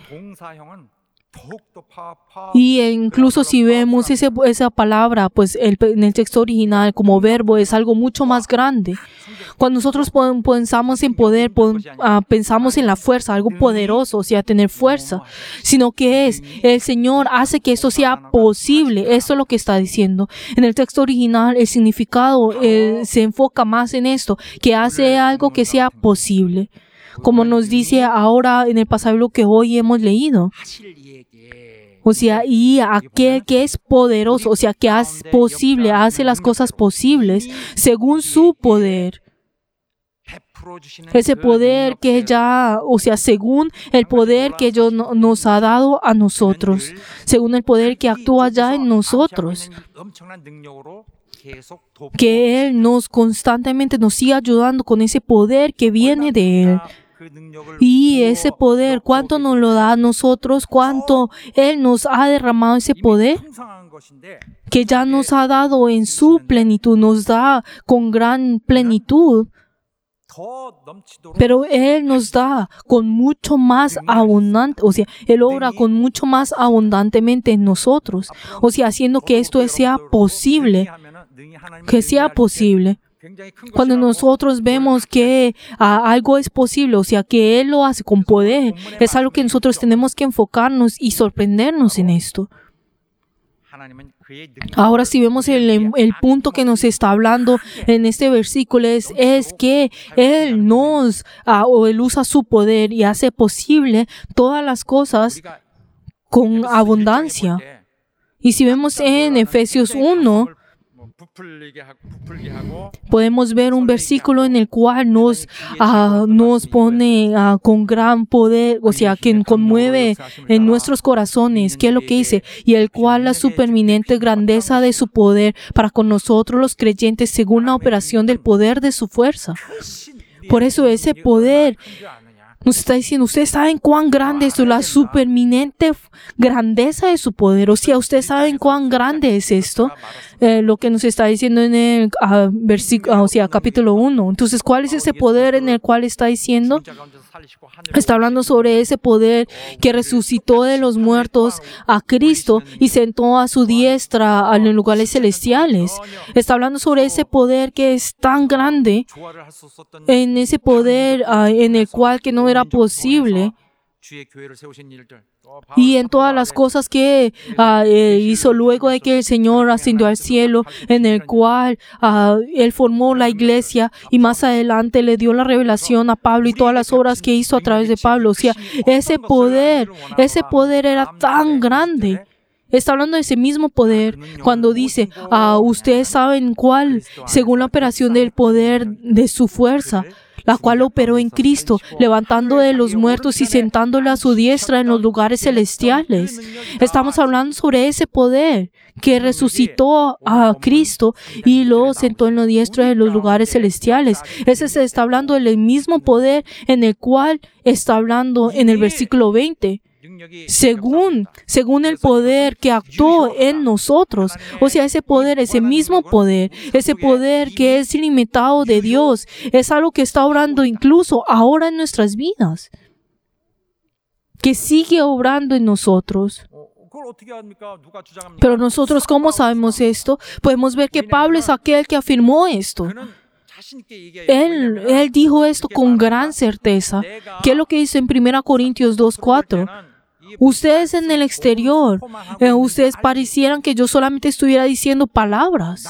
S2: Y incluso si vemos esa palabra, pues en el texto original como verbo es algo mucho más grande. Cuando nosotros pensamos en poder, pensamos en la fuerza, algo poderoso, o sea, tener fuerza, sino que el Señor hace que esto sea posible. Eso es lo que está diciendo. En el texto original, el significado se enfoca más en esto, que hace algo que sea posible. Como nos dice ahora en el pasaje que hoy hemos leído. O sea, y aquel que es poderoso, o sea, que es posible, hace las cosas posibles según su poder. Ese poder que según el poder que Dios nos ha dado a nosotros, según el poder que actúa ya en nosotros. Que Él constantemente nos siga ayudando con ese poder que viene de Él. Y ese poder, ¿cuánto nos lo da a nosotros? ¿Cuánto Él nos ha derramado ese poder? Que ya nos ha dado en su plenitud, nos da con gran plenitud. Pero Él nos da con mucho más abundante, o sea, Él obra con mucho más abundantemente en nosotros. O sea, haciendo que esto sea posible. Que sea posible. Cuando nosotros vemos que algo es posible, o sea, que Él lo hace con poder, es algo que nosotros tenemos que enfocarnos y sorprendernos en esto. Ahora, si vemos el punto que nos está hablando en este versículo es que Él Él usa su poder y hace posible todas las cosas con abundancia. Y si vemos en Efesios 1, podemos ver un versículo en el cual nos pone con gran poder, o sea, que conmueve en nuestros corazones. ¿Qué es lo que dice? Y el cual la supereminente grandeza de su poder para con nosotros los creyentes según la operación del poder de su fuerza. Por eso ese poder nos está diciendo, ustedes saben cuán grande es la supereminente grandeza de su poder. O sea, ustedes saben cuán grande es esto. Lo que nos está diciendo en el versículo, o sea, capítulo 1. Entonces, ¿cuál es ese poder en el cual está diciendo? Está hablando sobre ese poder que resucitó de los muertos a Cristo y sentó a su diestra en los lugares celestiales. Está hablando sobre ese poder que es tan grande, en ese poder en el cual que no era posible. Y en todas las cosas que hizo luego de que el Señor ascendió al cielo, en el cual Él formó la iglesia y más adelante le dio la revelación a Pablo y todas las obras que hizo a través de Pablo. O sea, ese poder era tan grande. Está hablando de ese mismo poder cuando dice, ustedes saben cuál, según la operación del poder de su fuerza, la cual operó en Cristo, levantando de los muertos y sentándole a su diestra en los lugares celestiales. Estamos hablando sobre ese poder que resucitó a Cristo y lo sentó en la diestra de los lugares celestiales. Ese se está hablando del mismo poder en el cual está hablando en el versículo 20. Según el poder que actuó en nosotros. O sea, ese poder, ese mismo poder, ese poder que es ilimitado de Dios, es algo que está obrando incluso ahora en nuestras vidas, que sigue obrando en nosotros. Pero nosotros, ¿cómo sabemos esto? Podemos ver que Pablo es aquel que afirmó esto. Él dijo esto con gran certeza. ¿Qué es lo que dice en 1 Corintios 2:4? Ustedes en el exterior, ustedes parecieran que yo solamente estuviera diciendo palabras.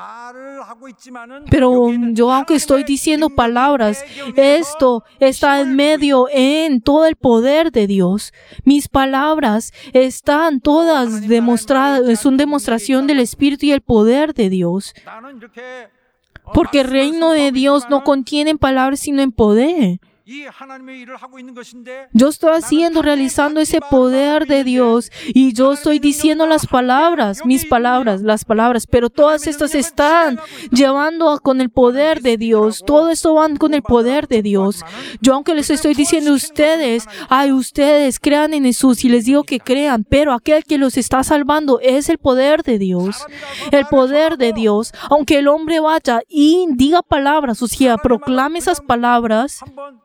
S2: Pero yo, aunque estoy diciendo palabras, esto está en medio en todo el poder de Dios. Mis palabras están todas demostradas, es una demostración del Espíritu y el poder de Dios. Porque el reino de Dios no contiene palabras sino en poder. Yo estoy realizando ese poder de Dios y yo estoy diciendo las palabras, las palabras, pero todas estas están llevando con el poder de Dios. Todo esto va con el poder de Dios. Yo, aunque les estoy diciendo a ustedes, ustedes crean en Jesús y les digo que crean, pero aquel que los está salvando es el poder de Dios. El poder de Dios, aunque el hombre vaya y diga palabras, o sea, proclame esas palabras.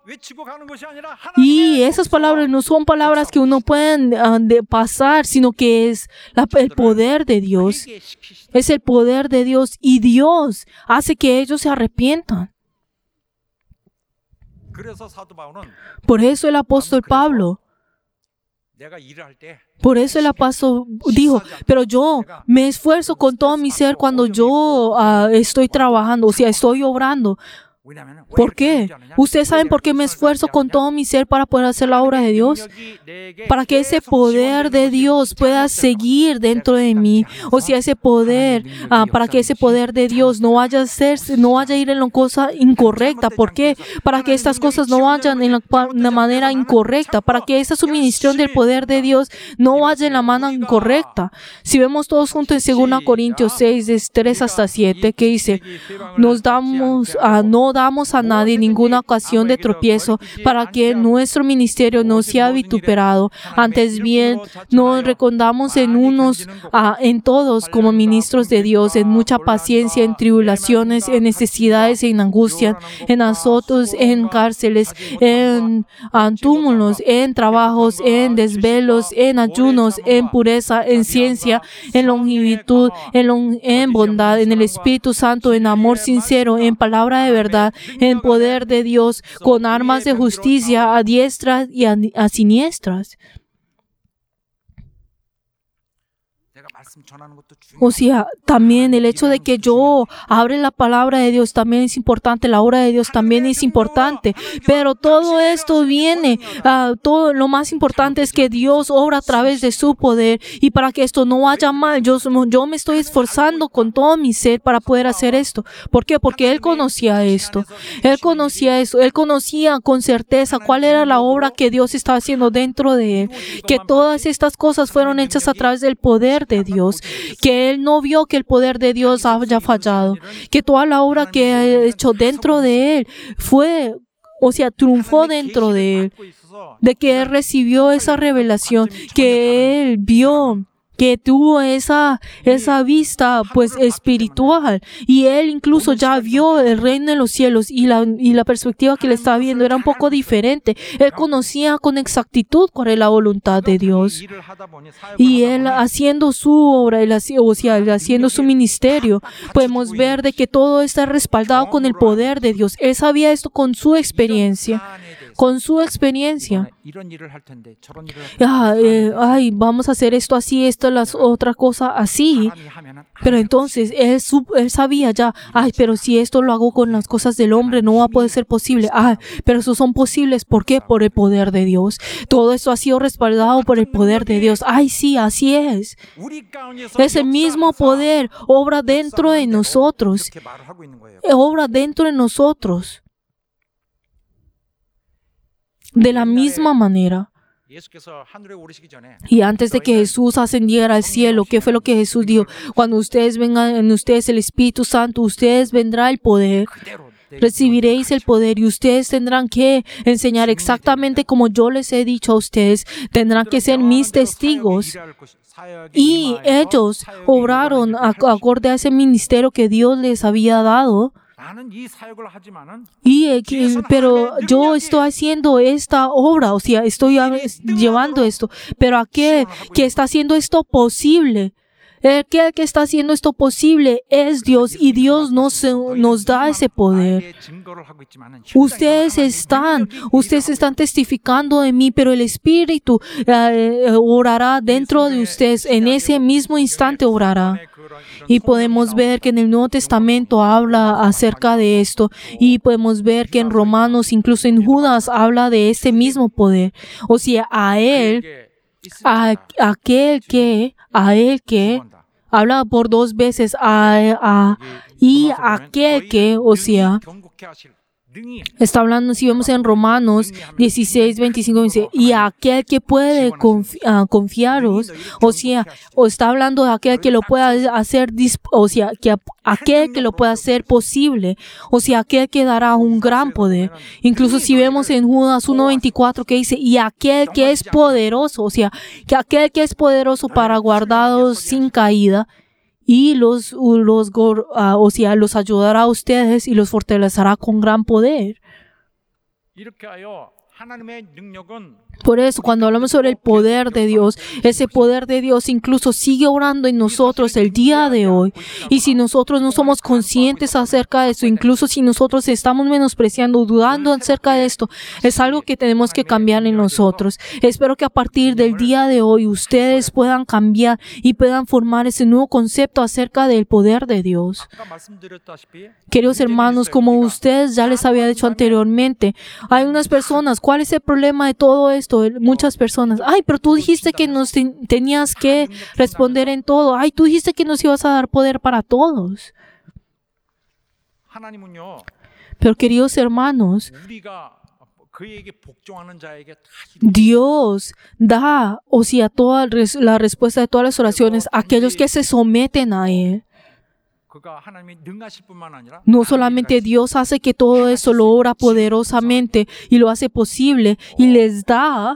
S2: Y esas palabras no son palabras que uno puede pasar, sino que es el poder de Dios. Es el poder de Dios y Dios hace que ellos se arrepientan. Por eso el apóstol Pablo dijo, pero yo me esfuerzo con todo mi ser cuando yo estoy trabajando, o sea, estoy obrando. ¿Por qué? ¿Ustedes saben por qué me esfuerzo con todo mi ser para poder hacer la obra de Dios? Para que ese poder de Dios pueda seguir dentro de mí. O sea, ese poder, para que ese poder de Dios no vaya a ir en la cosa incorrecta. ¿Por qué? Para que estas cosas no vayan en la manera incorrecta. Para que esa suministración del poder de Dios no vaya en la mano incorrecta. Si vemos todos juntos en 2 Corintios 6, 3 hasta 7, que dice, no no damos a nadie ninguna ocasión de tropiezo para que nuestro ministerio no sea vituperado. Antes bien, nos recordamos en todos como ministros de Dios, en mucha paciencia, en tribulaciones, en necesidades, en angustia, en azotos, en cárceles, en túmulos, en trabajos, en desvelos, en ayunos, en pureza, en ciencia, en longitud, en bondad, en el Espíritu Santo, en amor sincero, en palabra de verdad, en poder de Dios, con armas de justicia a diestras y a siniestras. O sea, también el hecho de que yo hable la palabra de Dios también es importante, la obra de Dios también es importante, pero todo esto viene, todo lo más importante es que Dios obra a través de su poder, y para que esto no vaya mal, yo me estoy esforzando con todo mi ser para poder hacer esto. ¿Por qué? Porque Él conocía esto, Él conocía con certeza cuál era la obra que Dios estaba haciendo dentro de Él, que todas estas cosas fueron hechas a través del poder de Dios, que Él no vio que el poder de Dios haya fallado, que toda la obra que ha hecho dentro de Él triunfó dentro de Él, de que Él recibió esa revelación, que Él vio, que tuvo esa vista espiritual, y Él incluso ya vio el reino de los cielos, y la perspectiva que le estaba viendo era un poco diferente. Él conocía con exactitud cuál era la voluntad de Dios, y Él haciendo su obra, haciendo su ministerio, podemos ver de que todo está respaldado con el poder de Dios. Él sabía esto con su experiencia. Vamos a hacer esto así, esto es la otra cosa así. Pero entonces él sabía ya, pero si esto lo hago con las cosas del hombre no va a poder ser posible. Pero eso son posibles. ¿Por qué? Por el poder de Dios. Todo esto ha sido respaldado por el poder de Dios. Sí, así es. Ese mismo poder obra dentro de nosotros. De la misma manera. Y antes de que Jesús ascendiera al cielo, ¿qué fue lo que Jesús dijo? Cuando ustedes vengan en ustedes el Espíritu Santo, ustedes vendrá el poder. Recibiréis el poder y ustedes tendrán que enseñar exactamente como yo les he dicho a ustedes. Tendrán que ser mis testigos. Y ellos obraron acorde a ese ministerio que Dios les había dado. Pero yo estoy haciendo esta obra, estoy llevando esto, pero aquel que está haciendo esto posible, aquel que está haciendo esto posible es Dios, y Dios nos da ese poder. Ustedes están testificando de mí, pero el Espíritu orará dentro de ustedes, en ese mismo instante orará. Y podemos ver que en el Nuevo Testamento habla acerca de esto, y podemos ver que en Romanos, incluso en Judas, habla de este mismo poder. A él que habla por dos veces, y aquel que, está hablando, si vemos en Romanos 16, 25, dice, y aquel que puede confiaros, está hablando de aquel que lo pueda hacer, aquel que lo pueda hacer posible, aquel que dará un gran poder. Incluso si vemos en Judas 1:24 que dice, y aquel que es poderoso, que aquel que es poderoso para guardaros sin caída, y los ayudará a ustedes y los fortalecerá con gran poder. Por eso, cuando hablamos sobre el poder de Dios, ese poder de Dios incluso sigue orando en nosotros el día de hoy. Y si nosotros no somos conscientes acerca de esto, incluso si nosotros estamos menospreciando, dudando acerca de esto, es algo que tenemos que cambiar en nosotros. Espero que a partir del día de hoy ustedes puedan cambiar y puedan formar ese nuevo concepto acerca del poder de Dios. Queridos hermanos, como ustedes ya les había dicho anteriormente, hay unas personas, ¿cuál es el problema de todo esto? Muchas personas, pero tú dijiste que nos tenías que responder en todo. Tú dijiste que nos ibas a dar poder para todos. Pero queridos hermanos, Dios da, toda la respuesta de todas las oraciones a aquellos que se someten a Él. No solamente Dios hace que todo eso lo obra poderosamente y lo hace posible y les da,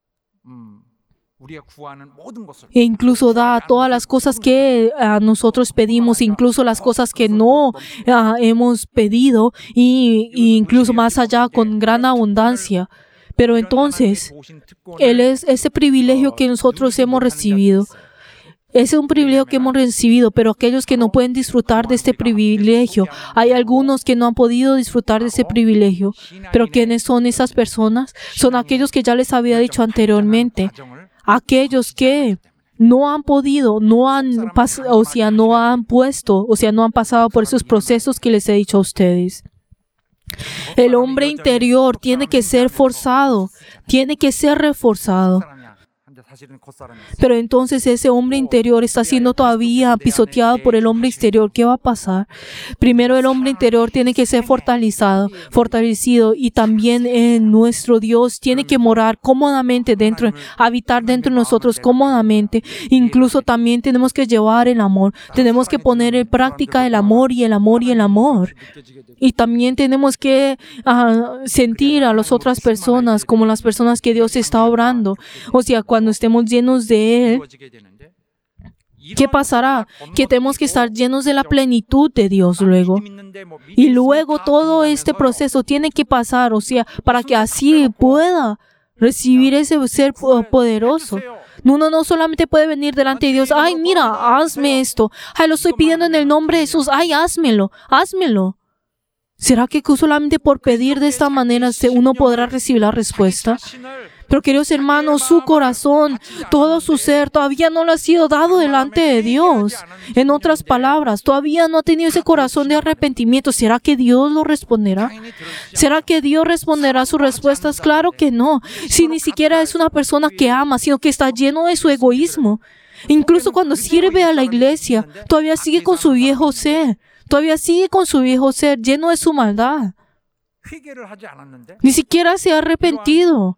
S2: e incluso da todas las cosas que nosotros pedimos, incluso las cosas que no hemos pedido, y incluso más allá con gran abundancia. Pero entonces, ese privilegio que nosotros hemos recibido, ese es un privilegio que hemos recibido, pero aquellos que no pueden disfrutar de este privilegio, hay algunos que no han podido disfrutar de ese privilegio. Pero ¿quiénes son esas personas? Son aquellos que ya les había dicho anteriormente. Aquellos que no han podido, no han pasado por esos procesos que les he dicho a ustedes. El hombre interior tiene que ser forzado, tiene que ser reforzado. Pero entonces ese hombre interior está siendo todavía pisoteado por el hombre exterior. ¿Qué va a pasar? Primero, el hombre interior tiene que ser fortalecido, y también nuestro Dios tiene que morar cómodamente habitar dentro de nosotros cómodamente. Incluso también tenemos que llevar el amor. Tenemos que poner en práctica el amor y el amor y el amor. Y también tenemos que sentir a las otras personas como las personas que Dios está obrando. O sea, cuando estemos llenos de Él, ¿qué pasará? Que tenemos que estar llenos de la plenitud de Dios luego. Y luego todo este proceso tiene que pasar, o sea, para que así pueda recibir ese ser poderoso. Uno no solamente puede venir delante de Dios, ay, mira, hazme esto. Ay, lo estoy pidiendo en el nombre de Jesús. Ay, házmelo. ¿Será que solamente por pedir de esta manera uno podrá recibir la respuesta? Pero queridos hermanos, su corazón, todo su ser, todavía no le ha sido dado delante de Dios. En otras palabras, todavía no ha tenido ese corazón de arrepentimiento. ¿Será que Dios lo responderá? ¿Será que Dios responderá sus respuestas? Claro que no. Si ni siquiera es una persona que ama, sino que está lleno de su egoísmo. Incluso cuando sirve a la iglesia, todavía sigue con su viejo ser. Todavía sigue con su viejo ser, lleno de su maldad. Ni siquiera se ha arrepentido.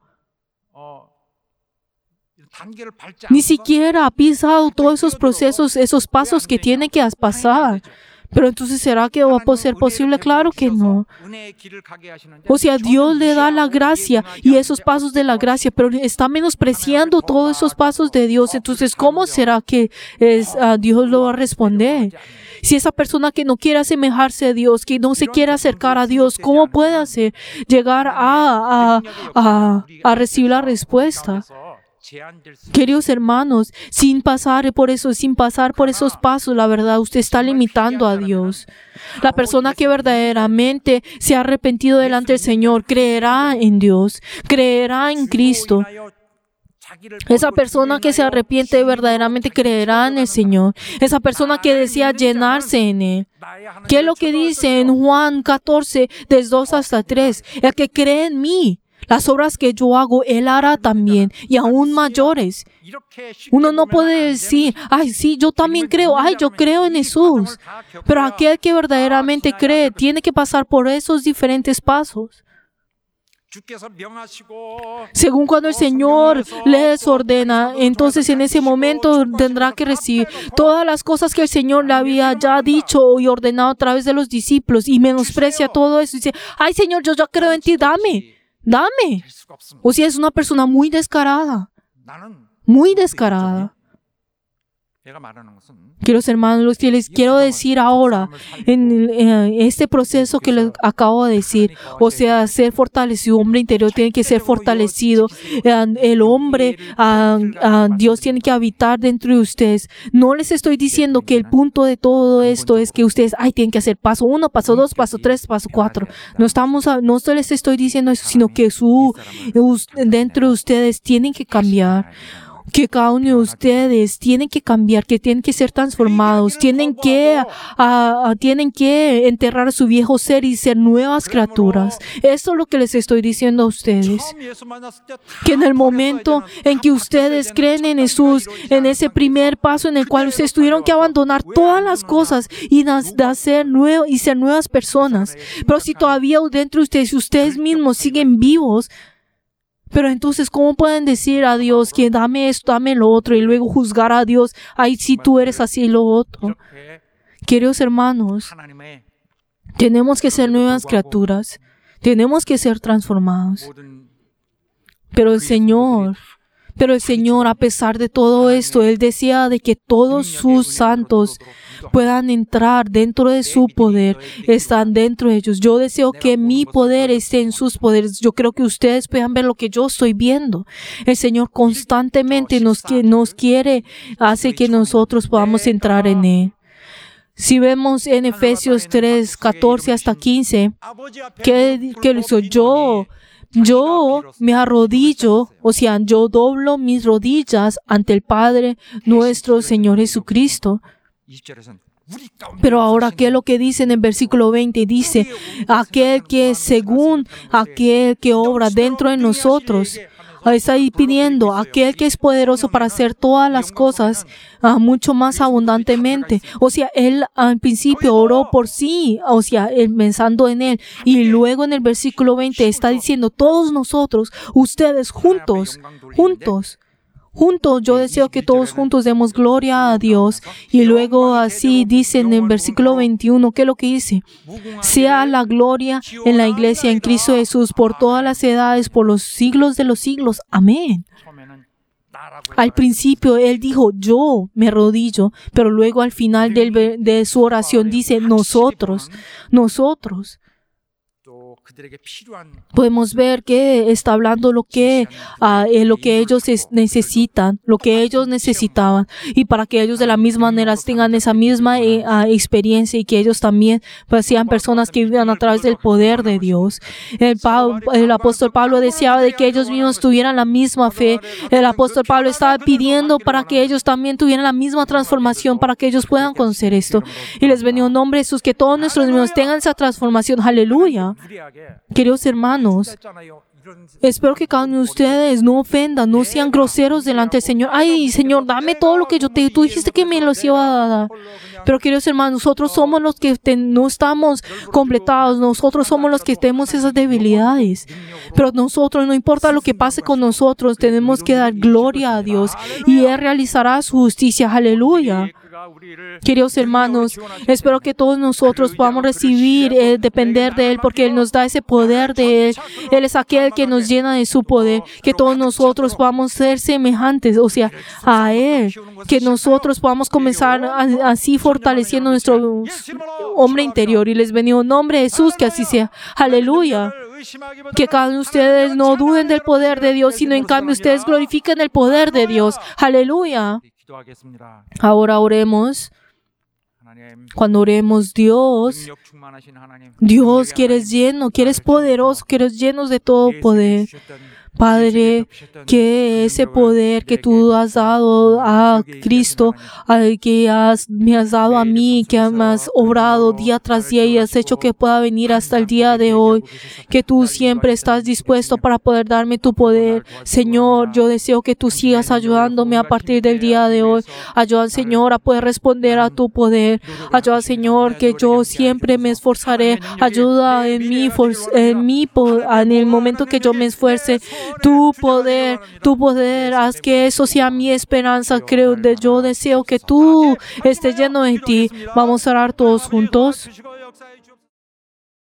S2: Ni siquiera ha pisado todos esos procesos, esos pasos que tiene que pasar. Pero entonces, ¿será que va a ser posible? Claro que no. O sea, Dios le da la gracia y esos pasos de la gracia, pero está menospreciando todos esos pasos de Dios. Entonces, ¿cómo será que Dios lo va a responder? Si esa persona que no quiere asemejarse a Dios, que no se quiere acercar a Dios, ¿cómo puede llegar a recibir la respuesta? Queridos hermanos, sin pasar por esos pasos, la verdad, usted está limitando a Dios. La persona que verdaderamente se ha arrepentido delante del Señor creerá en Dios, creerá en Cristo. Esa persona que se arrepiente verdaderamente creerá en el Señor. Esa persona que desea llenarse en Él. ¿Qué es lo que dice en Juan 14, del 2 hasta 3? El que cree en mí, las obras que yo hago, Él hará también, y aún mayores. Uno no puede decir, ay, sí, yo también creo, ay, yo creo en Jesús. Pero aquel que verdaderamente cree tiene que pasar por esos diferentes pasos. Según cuando el Señor les ordena, entonces en ese momento tendrá que recibir todas las cosas que el Señor le había ya dicho y ordenado a través de los discípulos, y menosprecia todo eso y dice, ay, Señor, yo ya creo en ti, dame. O sea, es una persona muy descarada. Queridos hermanos, lo que les quiero decir ahora, en este proceso que les acabo de decir, o sea, ser fortalecido, hombre interior tiene que ser fortalecido, el hombre, Dios tiene que habitar dentro de ustedes. No les estoy diciendo que el punto de todo esto es que ustedes, tienen que hacer paso 1, paso 2, paso 3, paso 4. No les estoy diciendo eso, sino que dentro de ustedes tienen que cambiar. Que cada uno de ustedes tienen que cambiar, que tienen que ser transformados, tienen que enterrar su viejo ser y ser nuevas criaturas. Eso es lo que les estoy diciendo a ustedes. Que en el momento en que ustedes creen en Jesús, en ese primer paso en el cual ustedes tuvieron que abandonar todas las cosas y ser nuevas personas. Pero si todavía dentro de ustedes mismos siguen vivos, pero entonces, ¿cómo pueden decir a Dios que dame esto, dame lo otro, y luego juzgar a Dios, ay, si tú eres así y lo otro? Queridos hermanos,
S4: 하나님의
S2: tenemos que ser nuevas criaturas. Tenemos que ser transformados.
S4: 모든
S2: Pero el Señor, a pesar de todo esto, Él desea de que todos sus santos puedan entrar dentro de su poder, están dentro de ellos. Yo deseo que mi poder esté en sus poderes. Yo creo que ustedes puedan ver lo que yo estoy viendo. El Señor constantemente nos quiere, hace que nosotros podamos entrar en Él. Si vemos en Efesios 3, 14 hasta 15, ¿qué hizo? Yo me arrodillo, o sea, yo doblo mis rodillas ante el Padre nuestro Señor Jesucristo.
S4: 20절에서는 우리 가운데
S2: Pero ahora, ¿qué es lo que dice en el versículo 20? Dice, aquel que según aquel que obra dentro de nosotros, está ahí pidiendo, aquel que es poderoso para hacer todas las cosas mucho más abundantemente. O sea, Él al principio oró por sí, o sea, pensando en Él. Y luego en el versículo 20 está diciendo, todos nosotros, ustedes juntos, yo deseo que todos juntos demos gloria a Dios. Y luego así dice en el versículo 21, ¿qué es lo que dice? Sea la gloria en la iglesia en Cristo Jesús por todas las edades, por los siglos de los siglos. Amén.
S4: 처음에는 나라고
S2: Al principio Él dijo, yo me arrodillo, pero luego al final de su oración dice, nosotros.
S4: 또 그들에게 필요한
S2: Podemos ver que está hablando lo que ellos necesitan, lo que ellos necesitaban, y para que ellos de la misma manera tengan esa misma experiencia y que ellos también pues, sean personas que vivan a través del poder de Dios. El apóstol Pablo deseaba de que ellos mismos tuvieran la misma fe. El apóstol Pablo estaba pidiendo para que ellos también tuvieran la misma transformación, para que ellos puedan conocer esto. Y les bendigo en nombre de Jesús, que todos nuestros niños tengan esa transformación. Aleluya.
S4: 무리하게
S2: Queridos hermanos,
S4: 했잖아요. 이런
S2: espero que cada uno de ustedes no ofendan, no sean groseros delante del Señor. Ay, Señor, dame todo lo que tú dijiste que me los iba a dar. Pero queridos hermanos, nosotros somos los que no estamos completados. Nosotros somos los que tenemos esas debilidades. Pero nosotros, no importa lo que pase con nosotros, tenemos que dar gloria a Dios y Él realizará su justicia. Aleluya.
S4: 그가 우리를
S2: Queridos hermanos, espero que todos nosotros podamos recibir, depender de Él, porque Él nos da ese poder de Él. Él es aquel que nos llena de su poder, que todos nosotros podamos ser semejantes, o sea, a Él, que nosotros podamos comenzar así fortaleciendo nuestro hombre interior. Y les bendigo en nombre de Jesús, que así sea. Aleluya. Que cada uno de ustedes no duden del poder de Dios, sino en cambio ustedes glorifiquen el poder de Dios. Aleluya.
S4: 기도하겠습니다.
S2: Ahora oremos.
S4: 하나님
S2: Cuando oremos, Dios,
S4: 능력 충만하신 하나님
S2: que eres lleno, que eres poderoso, que eres llenos de todo poder. Padre, que ese poder que tú has dado a Cristo, que me has dado a mí, que me has obrado día tras día y has hecho que pueda venir hasta el día de hoy, que tú siempre estás dispuesto para poder darme tu poder. Señor, yo deseo que tú sigas ayudándome a partir del día de hoy. Ayuda, Señor, a poder responder a tu poder. Ayuda, Señor, que yo siempre me esforzaré. Ayuda en el momento que yo me esfuerce. Tu poder, haz que eso sea mi esperanza. Yo deseo que tú estés lleno de ti. Vamos a orar todos juntos.